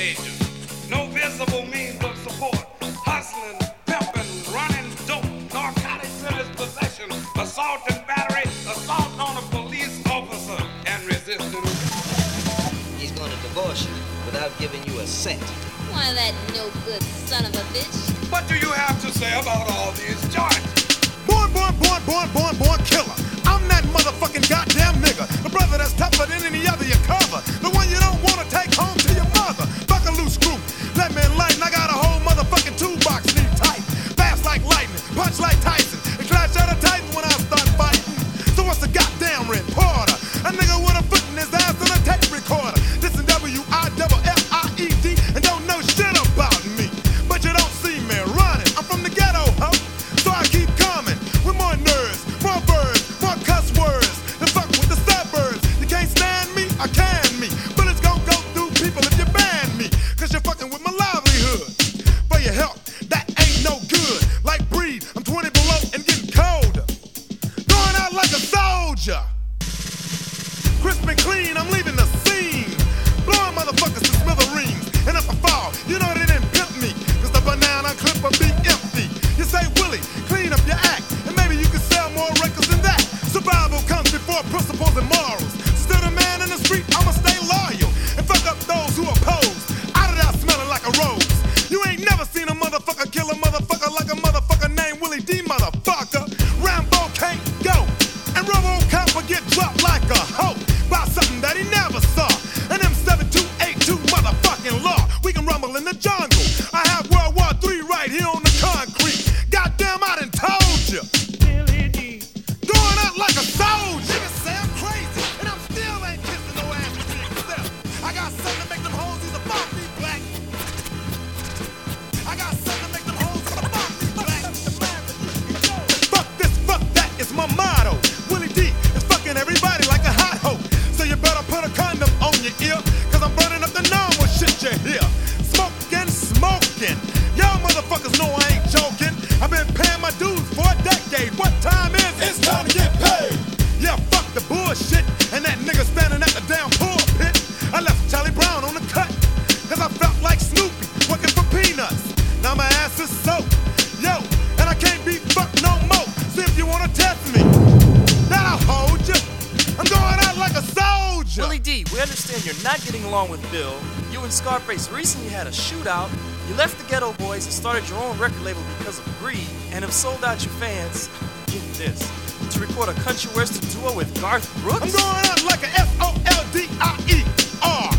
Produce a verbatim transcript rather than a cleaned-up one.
teenagers. No visible means of support. Hustling, pimping, running dope, narcotics in his possession, assault and battery, assault on a police officer, and resisting. He's going to divorce you without giving you a cent. Why, that no good son of a bitch. What do you have to say about all these joints? Born, born, born, born, born, born killer. I'm that motherfucking goddamn nigga. The brother that's tougher than any other you cover. The one you don't wanna take home to your mother. Fuck a loose screw. Let me enlighten. I got a whole motherfucking toolbox knee tight. Fast like lightning. Punch like Tyson. And clash out of Titan when I start fighting. So what's the goddamn reporter? A nigga with a foot in his ass and a tape recorder. This is W I double F I E D and don't know shit about me. But you don't see me running. I'm from the ghetto, ho. So I keep coming with more nerves, more birds, more cuss words. And fuck with the suburbs. You can't stand me, I can me. But it's gon' go through people if you ban me. Cause you're fucking with my livelihood. For your help, that ain't no good. Like breed, I'm twenty below and getting colder. Going out like a soldier. Crisp and clean, I'm leaving the scene. Blowing motherfuckers to smithereens. And if I fall, you know they didn't pimp me. Cause the banana clip will be empty. You say, Willie, clean up your act. And maybe you can sell more records than that. Survival comes before principles and morals. Still the man in the street, I'ma stay loyal. And fuck up those who oppose. Out of there smelling like a rose. You ain't never seen a motherfucker kill a motherfucker like a motherfucker named Willie D, motherfucker. Rambo can't go. And RoboCop will get dropped like a hoe. By something that he never saw. An M seven two eight two motherfucking law. We can rumble in the jungle. I have World War Three right here on the concrete. Goddamn, I done told you. Going out like a soldier. Niggas say I'm crazy, and I'm still ain't kissing no ass with me myself. I got something to make them hoes either fuck me black. I got something to make them hoes either fuck me black. Fuck this, fuck that is my motto. Willie D is fucking everybody like a hot hoe. So you better put a condom on your ear, cause I'm burning up the normal shit you hear. Smoking, smoking. Y'all motherfuckers know I ain't joking. I've been paying my dues for a decade. What time is it? It's time to get paid. Yeah, fuck the bullshit. And that nigga standing at the damn pulpit. I left Charlie Brown on the cut, cause I felt like Snoopy working for peanuts. Now my ass is soaked. Yo, and I can't be fucked no more. So if you wanna test me, that'll hold you. I'm going out like a soldier. Willie D, we understand you're not getting along with Bill. You and Scarface recently had a shootout. You left the Ghetto Boys and started your own record label because of greed, and have sold out your fans, get this, to record a country western duo with Garth Brooks? I'm going out like a S O L D I E R.